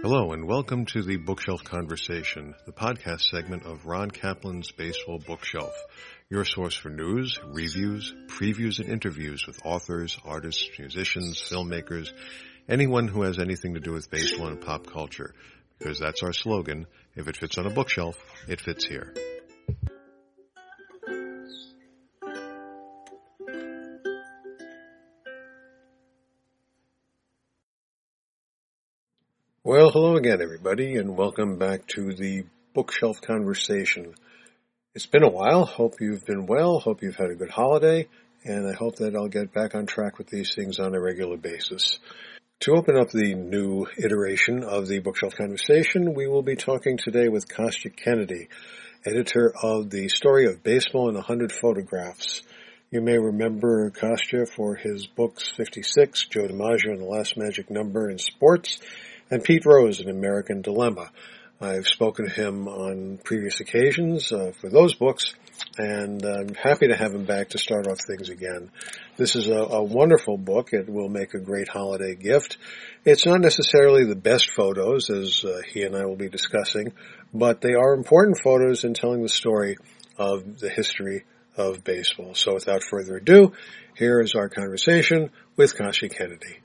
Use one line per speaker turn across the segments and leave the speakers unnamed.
Hello and welcome to the Bookshelf Conversation, the podcast segment of Ron Kaplan's Baseball Bookshelf, your source for news, reviews, previews, and interviews with authors, artists, musicians, filmmakers, anyone who has anything to do with baseball and pop culture, because that's our slogan, if it fits on a bookshelf, it fits here. Well, hello again, everybody, and welcome back to the Bookshelf Conversation. It's been a while. Hope you've been well. Hope you've had a good holiday, and I hope that I'll get back on track with these things on a regular basis. To open up the new iteration of the Bookshelf Conversation, we will be talking today with Kostya Kennedy, editor of The Story of Baseball in 100 Photographs. You may remember Kostya for his books 56, Joe DiMaggio and the Last Magic Number in Sports, and Pete Rose, An American Dilemma. I've spoken to him on previous occasions for those books, and I'm happy to have him back to start off things again. This is a wonderful book. It will make a great holiday gift. It's not necessarily the best photos, as he and I will be discussing, but they are important photos in telling the story of the history of baseball. So without further ado, here is our conversation with Kostya Kennedy.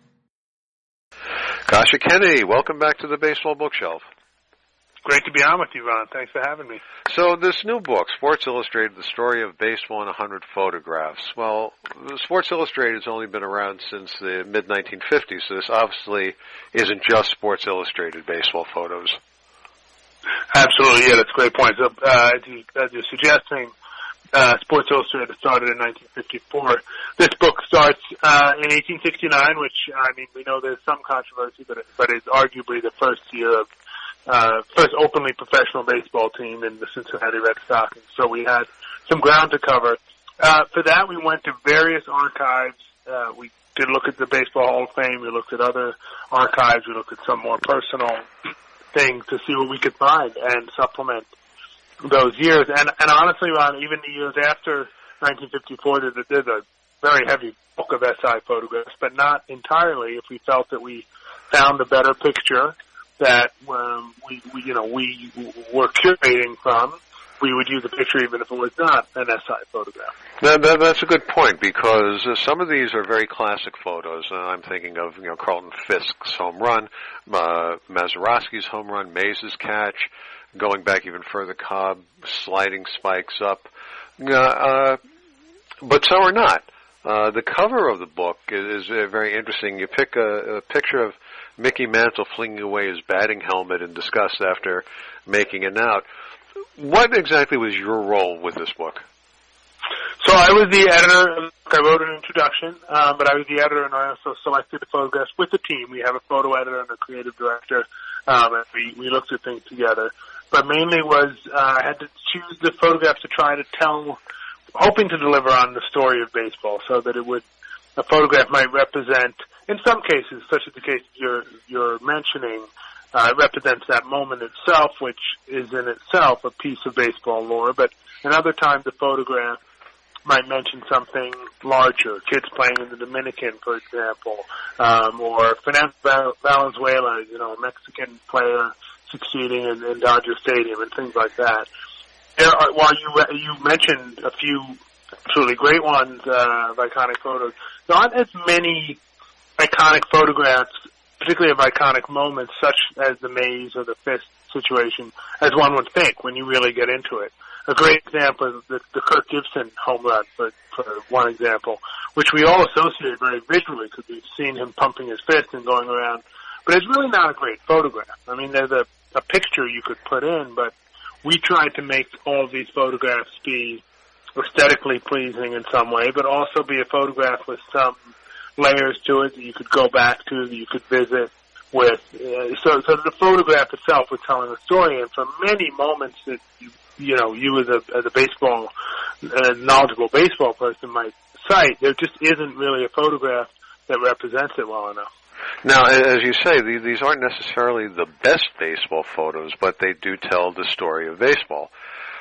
Kostya Kennedy, welcome back to the Baseball Bookshelf.
Great to be on with you, Ron. Thanks for having me.
So this new book, Sports Illustrated, The Story of Baseball in 100 Photographs. Well, Sports Illustrated has only been around since the mid-1950s, so this obviously isn't just Sports Illustrated baseball photos.
Absolutely, yeah, that's a great point. So, as you're suggesting, Sports Illustrated started in 1954. This book starts in 1869, which, I mean, we know there's some controversy, but it's arguably the first year of first openly professional baseball team in the Cincinnati Red Stockings. So we had some ground to cover. For that, we went to various archives. We did look at the Baseball Hall of Fame. We looked at other archives. We looked at some more personal things to see what we could find and supplement those years. And honestly, Ron, even the years after 1954, there's a very heavy book of SI photographs, but not entirely. If we felt that we found a better picture that we were curating from, we would use a picture even if it was not an SI photograph.
That's a good point, because some of these are very classic photos. I'm thinking of Carlton Fisk's home run, Mazeroski's home run, Mays' catch, going back even further, Cobb sliding spikes up. But some are not. The cover of the book is very interesting. You pick a picture of Mickey Mantle flinging away his batting helmet in disgust after making it out. What exactly was your role with this book?
So I was the editor. I wrote an introduction, but I was the editor, and I also selected the photographs with the team. We have a photo editor and a creative director, and we looked at things together. But mainly was I had to choose the photographs to try to tell, hoping to deliver on the story of baseball, so that a photograph might represent, in some cases, such as the case you're mentioning, it represents that moment itself, which is in itself a piece of baseball lore. But in other times, the photograph might mention something larger, kids playing in the Dominican, for example, or Fernando Valenzuela, a Mexican player succeeding in Dodger Stadium and things like that. While you mentioned a few truly great ones of iconic photos, there aren't as many iconic photographs, particularly of iconic moments, such as the Mays or the Fisk situation, as one would think when you really get into it. A great example is the Kirk Gibson home run, for one example, which we all associate very visually because we've seen him pumping his fist and going around. But it's really not a great photograph. I mean, there's a picture you could put in, but we tried to make all of these photographs be aesthetically pleasing in some way, but also be a photograph with some layers to it that you could go back to, that you could visit with. So the photograph itself was telling a story, and for many moments that you as a baseball, knowledgeable baseball person might cite, there just isn't really a photograph that represents it well enough.
Now, as you say, these aren't necessarily the best baseball photos, but they do tell the story of baseball.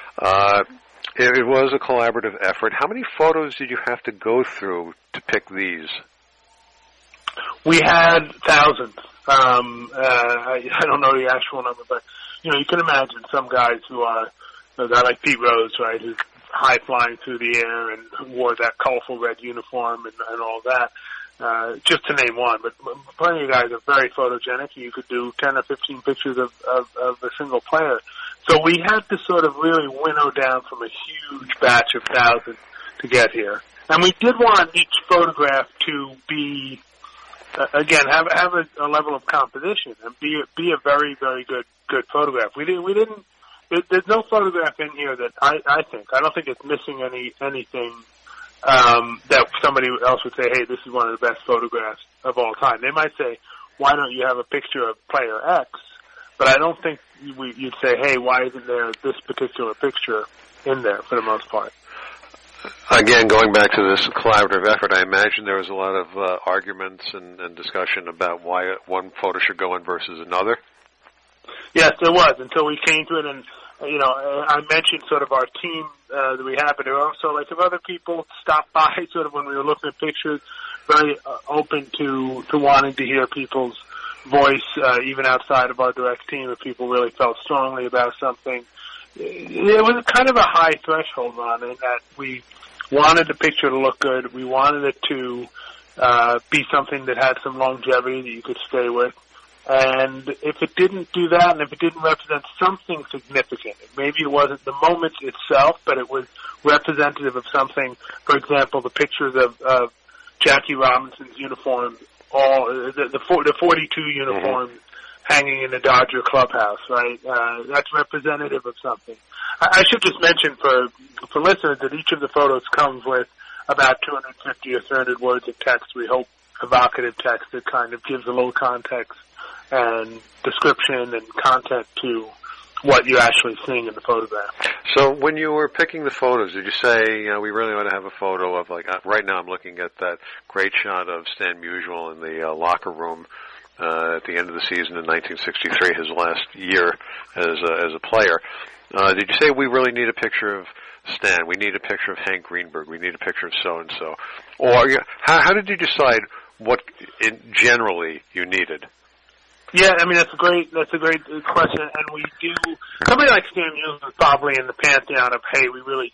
It was a collaborative effort. How many photos did you have to go through to pick these?
We had thousands. I don't know the actual number, but you can imagine some guys who are a guy like Pete Rose, right, who's high flying through the air and wore that colorful red uniform and all that. Just to name one, but plenty of guys are very photogenic. You could do 10 or 15 pictures of a single player. So we had to sort of really winnow down from a huge batch of thousands to get here. And we did want each photograph to be, again, have a level of composition and be a very, very good photograph. We didn't. There's no photograph in here that I don't think it's missing anything. That somebody else would say, hey, this is one of the best photographs of all time. They might say, why don't you have a picture of player X? But I don't think you'd say, hey, why isn't there this particular picture in there for the most part?
Again, going back to this collaborative effort, I imagine there was a lot of arguments and discussion about why one photo should go in versus another.
Yes, there was, until we came to it, and I mentioned sort of our team that we have, but there were also like if other people stopped by, sort of when we were looking at pictures, very open to wanting to hear people's voice, even outside of our direct team, if people really felt strongly about something. It was kind of a high threshold on it, that we wanted the picture to look good. We wanted it to be something that had some longevity that you could stay with. And if it didn't do that, and if it didn't represent something significant, maybe it wasn't the moment itself, but it was representative of something. For example, the pictures of Jackie Robinson's uniform, the 42 uniforms hanging in the Dodger clubhouse, right? That's representative of something. I should just mention for listeners that each of the photos comes with about 250 or 300 words of text. We hope evocative text that kind of gives a little context and description and content to what you're actually seeing in the photograph.
So when you were picking the photos, did you say, we really want to have a photo of, like, right now I'm looking at that great shot of Stan Musial in the locker room at the end of the season in 1963, his last year as a player. Did you say we really need a picture of Stan, we need a picture of Hank Greenberg, we need a picture of so-and-so? Or how did you decide what generally you needed?
Yeah, I mean, that's a great question, and we do, somebody like Stan Musial is probably in the pantheon of, hey, we really,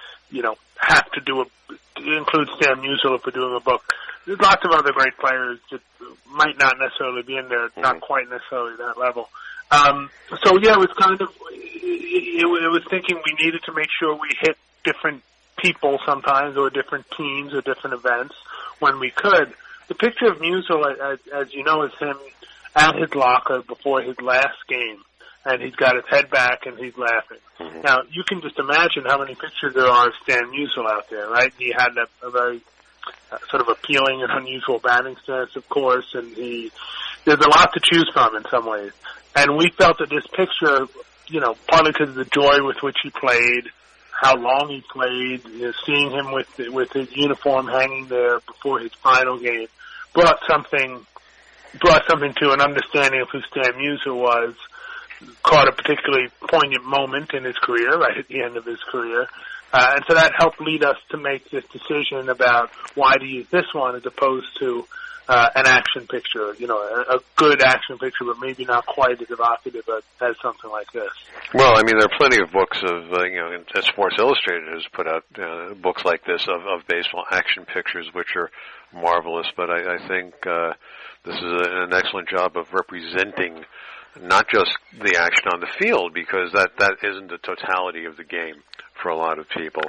have to include Stan Musial if we're doing a book. There's lots of other great players that might not necessarily be in there, not quite necessarily that level. So yeah, it was kind of, it was thinking we needed to make sure we hit different people sometimes, or different teams, or different events when we could. The picture of Musial, as you know, is him at his locker before his last game, and he's got his head back and he's laughing. Mm-hmm. Now, you can just imagine how many pictures there are of Stan Musial out there, right? He had a very sort of appealing and unusual batting stance, of course, and there's a lot to choose from in some ways. And we felt that this picture, partly because of the joy with which he played, how long he played, seeing him with his uniform hanging there before his final game, brought something to an understanding of who Stan Musial was, caught a particularly poignant moment in his career, right at the end of his career. And so that helped lead us to make this decision about why to use this one as opposed to an action picture, a good action picture, but maybe not quite as evocative as something like this.
Well, I mean, there are plenty of books of, Sports Illustrated has put out books like this of baseball action pictures, which are marvelous, but I think this is an excellent job of representing not just the action on the field, because that isn't the totality of the game for a lot of people.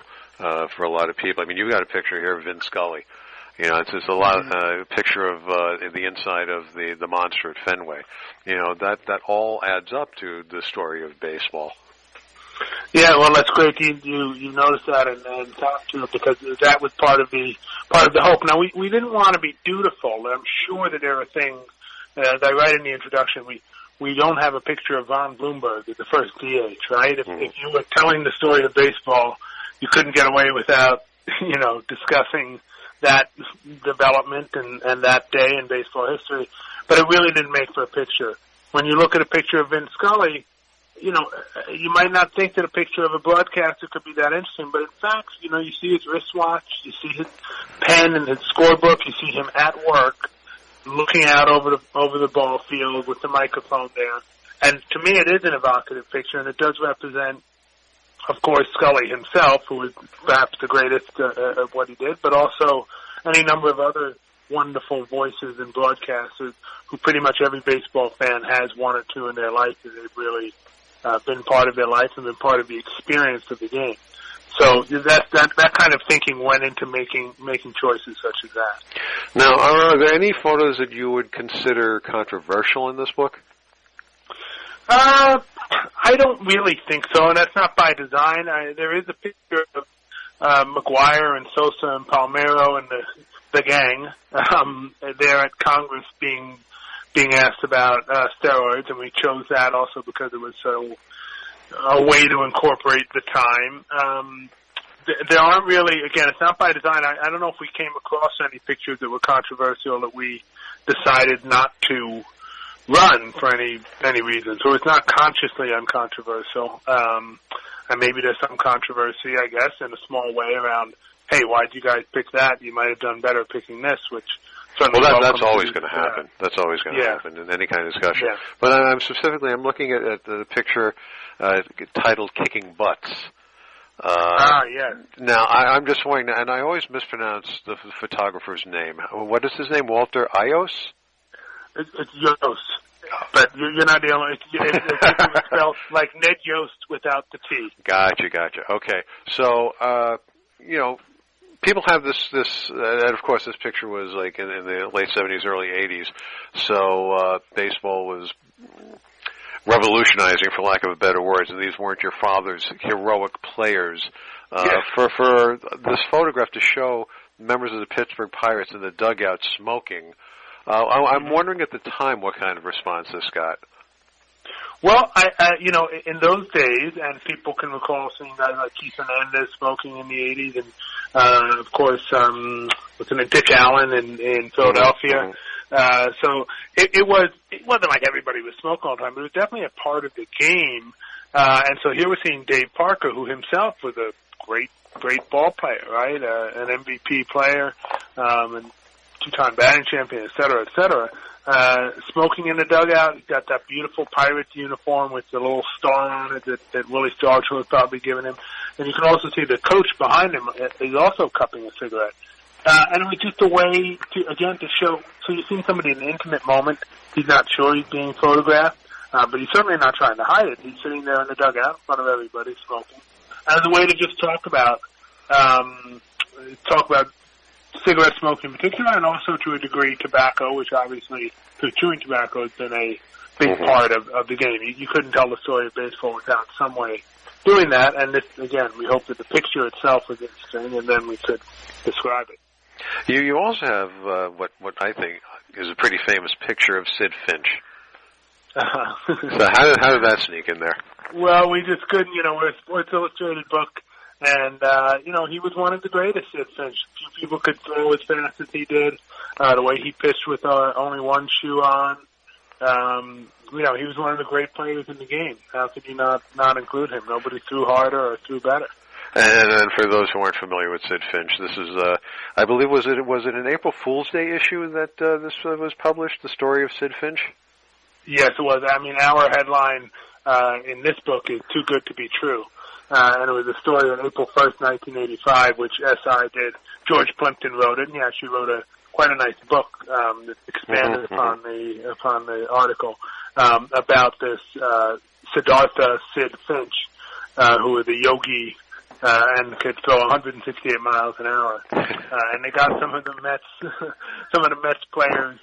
I mean, you've got a picture here of Vin Scully. It's just a picture of the inside of the monster at Fenway. That all adds up to the story of baseball.
Yeah, well, that's great. You noticed that and talked to it, because that was part of the hope. Now, we didn't want to be dutiful. I'm sure that there are things, as I write in the introduction, we don't have a picture of Von Bloomberg as the first DH, right? If you were telling the story of baseball, you couldn't get away without, discussing that development and that day in baseball history. But it really didn't make for a picture. When you look at a picture of Vin Scully, you might not think that a picture of a broadcaster could be that interesting, but in fact, you see his wristwatch, you see his pen and his scorebook, you see him at work, looking out over the ball field with the microphone there. And to me, it is an evocative picture, and it does represent, of course, Scully himself, who was perhaps the greatest of what he did, but also any number of other wonderful voices and broadcasters who pretty much every baseball fan has one or two in their life that they've really been part of their life and been part of the experience of the game. So that kind of thinking went into making choices such as that.
Now, are there any photos that you would consider controversial in this book?
I don't really think so, and that's not by design. There is a picture of McGuire and Sosa and Palmeiro and the gang there at Congress being asked about steroids, and we chose that also because it was a way to incorporate the time. There aren't really, again, it's not by design. I don't know if we came across any pictures that were controversial that we decided not to run for any reason. So it's not consciously uncontroversial. And maybe there's some controversy, I guess, in a small way around, hey, why'd you guys pick that? You might have done better picking this, which certainly...
Well, that's always going to happen. That's always going to happen in any kind of discussion. Yeah. But I'm looking at the picture titled Kicking Butts.
Yes.
Now, I'm just wondering, and I always mispronounce the photographer's name. What is his name? Walter Ayos?
It's Yost. But you're not the only... It's spelled like Ned Yost without the T.
Gotcha. Okay. So, people have this, and of course this picture was like in the late 70s, early 80s, so baseball was revolutionizing, for lack of a better words, and these weren't your father's heroic players. For this photograph to show members of the Pittsburgh Pirates in the dugout smoking, I'm wondering at the time what kind of response this got.
Well, in those days, and people can recall seeing guys like Keith Hernandez smoking in the 80s, and of course, Dick Allen in Philadelphia.
Mm-hmm.
So it wasn't like everybody was smoking all the time, but it was definitely a part of the game. And so here we're seeing Dave Parker, who himself was a great ball player, right? An MVP player, and two-time batting champion, et cetera, smoking in the dugout. He's got that beautiful Pirates uniform with the little star on it that Willie Stargell had probably given him. And you can also see the coach behind him is also cupping a cigarette. And it was just a way to show, so you're seeing somebody in an intimate moment. He's not sure he's being photographed, but he's certainly not trying to hide it. He's sitting there in the dugout in front of everybody smoking. And it's a way to just talk about cigarette smoking in particular, and also to a degree tobacco, which obviously chewing tobacco has been a big part of the game. You couldn't tell the story of baseball without some way doing that, and this, again, we hope that the picture itself was interesting, and then we could describe it.
You also have what I think is a pretty famous picture of Sid Finch. So how did that sneak in there?
Well, we just couldn't, we're a Sports Illustrated book, and, he was one of the greatest, Sid Finch. Few people could throw as fast as he did, the way he pitched with only one shoe on. He was one of the great players in the game. How could you not include him? Nobody threw harder or threw better.
And for those who aren't familiar with Sid Finch, this is, I believe, was it an April Fool's Day issue that this was published, the story of Sid Finch?
Yes, it was. I mean, our headline in this book is Too Good to Be True. And it was a story on April 1st, 1985, which SI did. George Plimpton wrote it, and he actually wrote quite a nice book that expanded upon the article about this Siddhartha Sid Finch, who was a yogi and could throw 168 miles an hour. And they got some of the Mets players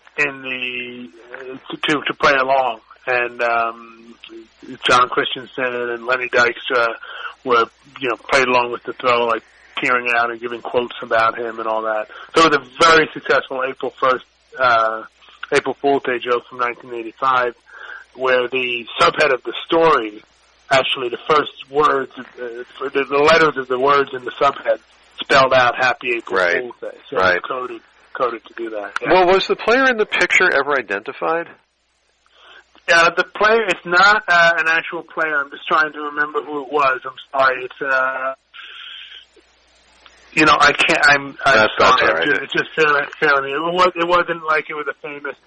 to play along. And John Christensen and Lenny Dykstra were, played along with the throw, like tearing out and giving quotes about him and all that. So it was a very successful April Fool's Day joke from 1985, where the subhead of the story, actually the first words, the letters of the words in the subhead spelled out Happy April Fool's Day. So it was coded to do that. Yeah.
Well, was the player in the picture ever identified?
The player is not an actual player. I'm just trying to remember who it was. I'm sorry. I can't. I'm
that's
sorry.
all right.
It's just failing me. It wasn't like it was a famous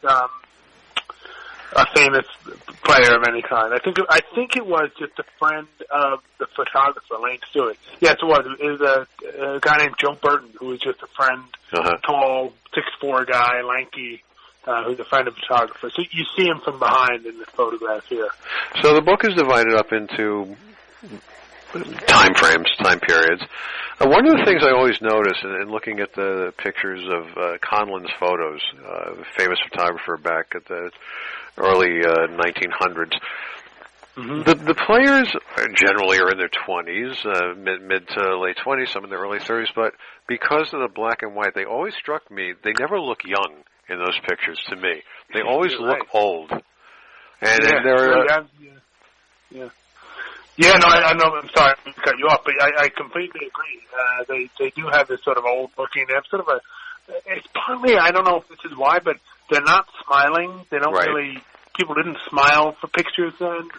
player of any kind. I think it was just a friend of the photographer, Lane Stewart. Yes, it was. It was a guy named Joe Burton, who was just a friend, tall, 6'4" guy, lanky, who's a friend of the photographer. So you see him from behind in the photograph here.
So the book is divided up into time frames, time periods. One of the things I always notice in looking at the pictures of Conlon's photos, famous photographer back at the early 1900s, the players generally are in their 20s, mid to late 20s, some in their early 30s, but because of the black and white, they always struck me, they never look young in those pictures to me. They always look old. And
Yeah, no, I know. I'm sorry to cut you off, but I completely agree. They do have this sort of old looking. They have sort of it's partly, I don't know if this is why, but they're not smiling. They don't really. People didn't smile for pictures then.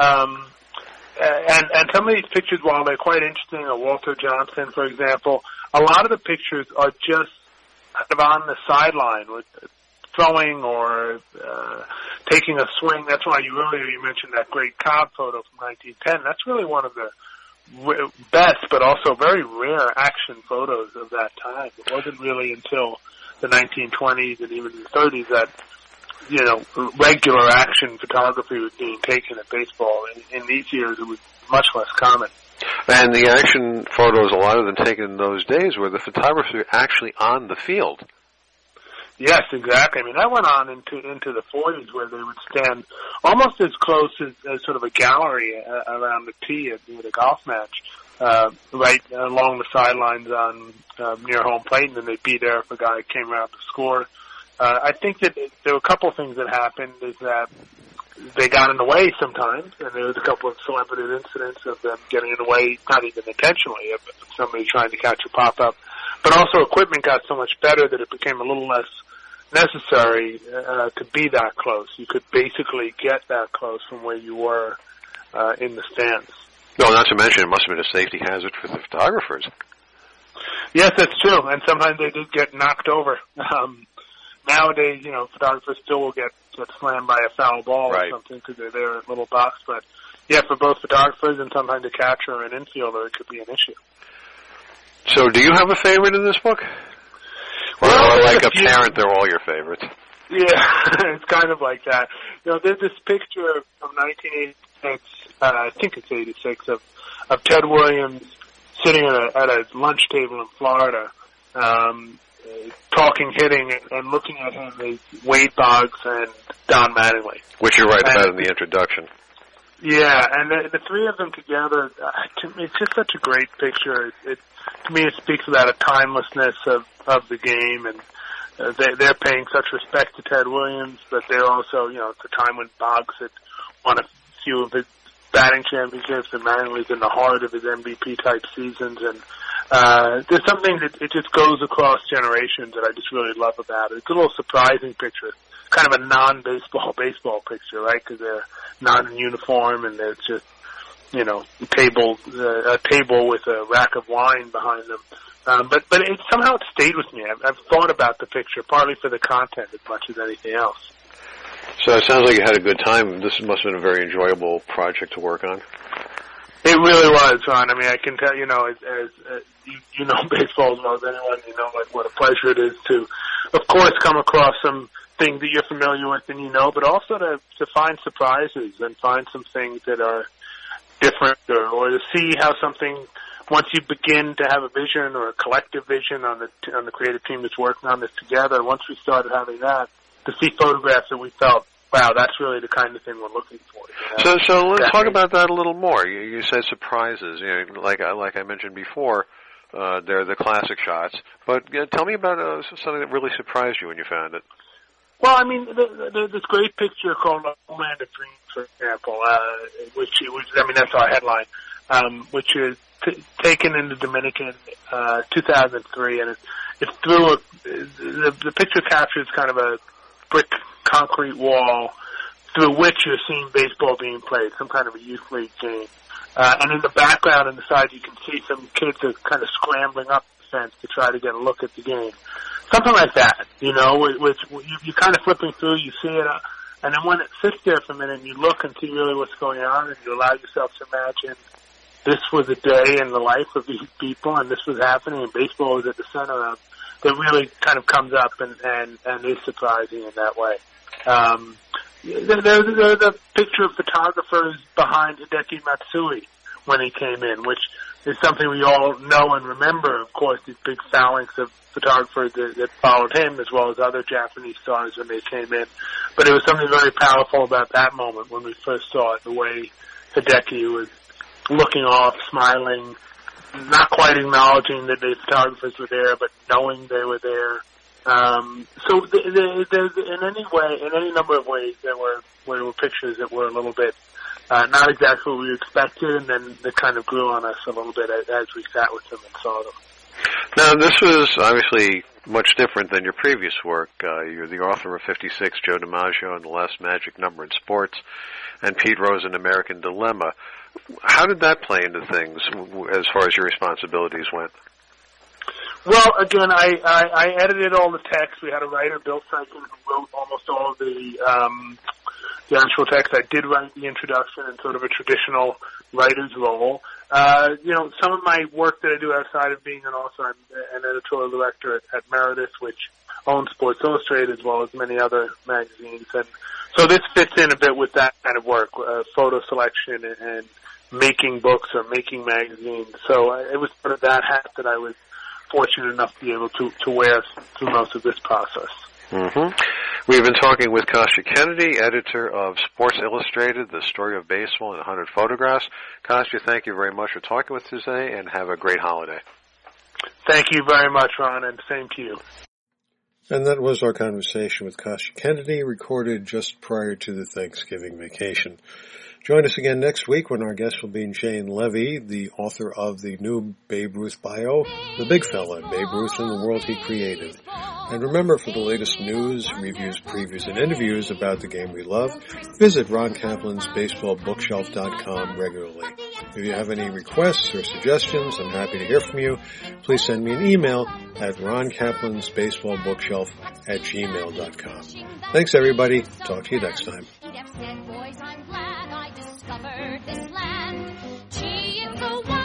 And some of these pictures, while they're quite interesting, Walter Johnson, for example, a lot of the pictures are just kind of on the sideline with throwing or taking a swing. That's why you mentioned that great Cobb photo from 1910. That's really one of the best, but also very rare action photos of that time. It wasn't really until the 1920s and even the 30s that regular action photography was being taken at baseball. In these years, it was much less common.
And the action photos, a lot of them taken in those days, where the photographers were actually on the field.
Yes, exactly. I mean, that went on into the 40s, where they would stand almost as close as sort of a gallery around the tee at the golf match, right along the sidelines on near home plate, and then they'd be there if a guy came around to score. I think that there were a couple of things that happened. Is that they got in the way sometimes, and there was a couple of celebrative incidents of them getting in the way, not even intentionally, of somebody trying to catch a pop-up. But also equipment got so much better that it became a little less necessary to be that close. You could basically get that close from where you were in the stands.
No, not to mention it must have been a safety hazard for the photographers.
Yes, that's true, and sometimes they did get knocked over. Nowadays, photographers still will get slammed by a foul ball or something because they're there in a little box. But, yeah, for both photographers and sometimes a catcher or an infielder, it could be an issue.
So do you have a favorite in this book? Or like a parent, they're all your favorites?
Yeah, it's kind of like that. There's this picture from 1986, I think it's 86, of Ted Williams sitting at a lunch table in Florida, talking, hitting, and looking at him is Wade Boggs and Don Mattingly.
Which you're right about in the introduction.
Yeah, and the three of them together, it's just such a great picture. To me, it speaks about a timelessness of the game, and they're paying such respect to Ted Williams, but they're also, it's a time when Boggs had won a few of his batting championships, and Mattingly's in the heart of his MVP-type seasons, and there's something that it just goes across generations that I just really love about it. It's a little surprising picture. Kind of a non-baseball picture, right? Because they're not in uniform and there's just, a table with a rack of wine behind them. But it somehow it stayed with me. I've thought about the picture partly for the content as much as anything else.
So it sounds like you had a good time. This must have been a very enjoyable project to work on.
It really was, Ron. I mean, I can tell, as you know baseball as well as anyone, what a pleasure it is to, of course, come across some things that you're familiar with and but also to find surprises and find some things that are different or to see how something, once you begin to have a vision or a collective vision on the creative team that's working on this together, once we started having that, to see photographs that we felt, wow, that's really the kind of thing we're looking for.
So let's talk about that a little more. You said surprises. Like I mentioned before, they're the classic shots. But tell me about something that really surprised you when you found it.
Well, I mean, this great picture called Land of Dreams, for example, which that's our headline, which is taken in the Dominican, 2003, and it's through the picture captures kind of a brick concrete wall through which you're seeing baseball being played, some kind of a youth league game. And in the background on the side, you can see some kids are kind of scrambling up fence to try to get a look at the game. Something like that, you know, which you're kind of flipping through, you see it, and then when it sits there for a minute and you look and see really what's going on and you allow yourself to imagine this was a day in the life of these people and this was happening and baseball was at the center of, it really kind of comes up and is surprising in that way. There's a picture of photographers behind Hideki Matsui when he came in, which is something we all know and remember, of course, these big phalanx of photographers that followed him as well as other Japanese stars when they came in. But it was something very powerful about that moment when we first saw it, the way Hideki was looking off, smiling, not quite acknowledging that the photographers were there, but knowing they were there. So there's in any number of ways there were pictures that were a little bit not exactly what we expected, and then they kind of grew on us a little bit as we sat with them and saw them.
Now, this was obviously much different than your previous work. You're the author of 56, Joe DiMaggio and the Last Magic Number in Sports, and Pete Rose, An American Dilemma. How did that play into things as far as your responsibilities went?
Well, again, I edited all the text. We had a writer, Bill Franklin, who wrote almost all of the actual text. I did write the introduction in sort of a traditional writer's role. You know, some of my work that I do outside of being an author, I'm an editorial director at Meredith, which owns Sports Illustrated as well as many other magazines. And so this fits in a bit with that kind of work, photo selection and making books or making magazines. So it was sort of that hat that I was fortunate enough to be able to wear through most of this process.
Mm-hmm. We've been talking with Kostya Kennedy, editor of Sports Illustrated, The Story of Baseball in 100 Photographs. Kostya, thank you very much for talking with us today, and have a great holiday.
Thank you very much, Ron, and same to you.
And that was our conversation with Kostya Kennedy, recorded just prior to the Thanksgiving vacation. Join us again next week when our guest will be Jane Levy, the author of the new Babe Ruth bio, The Big Fella, Babe Ruth and the World He Created. And remember, for the latest news, reviews, previews, and interviews about the game we love, visit Ron Kaplan's BaseballBookshelf.com regularly. If you have any requests or suggestions, I'm happy to hear from you. Please send me an email at ronkaplansbaseballbookshelf@gmail.com. Thanks, everybody. Talk to you next time.
Discovered this land. Gee, if the